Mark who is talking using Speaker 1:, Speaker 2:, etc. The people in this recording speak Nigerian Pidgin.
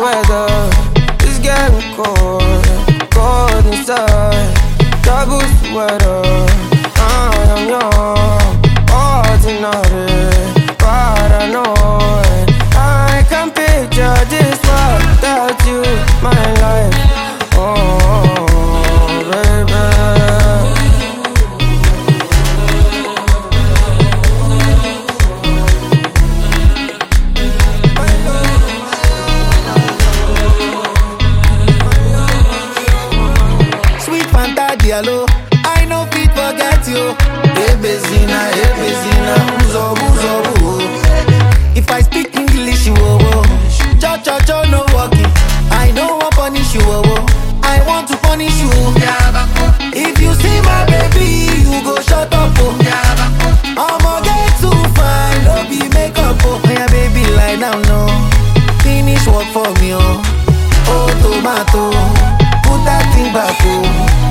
Speaker 1: weather is getting cold, cold inside. Double sweater, I am young, ordinary, paranoid. I can picture this world without you, my life. Oh, baby.
Speaker 2: Sweet Fanta Diallo, I no fit forget you. Hey Bezina, uzo, uzo, uzo. If I speak English, you oh, cho, no walking. I don't want punish you, oh, I want to punish you. If you see my baby, you go shut up, oh. I'ma get too fine, no be makeup, oh. Yeah, baby, lie down, no. Finish work for me, oh. Oh, tomato, put that thing back, oh.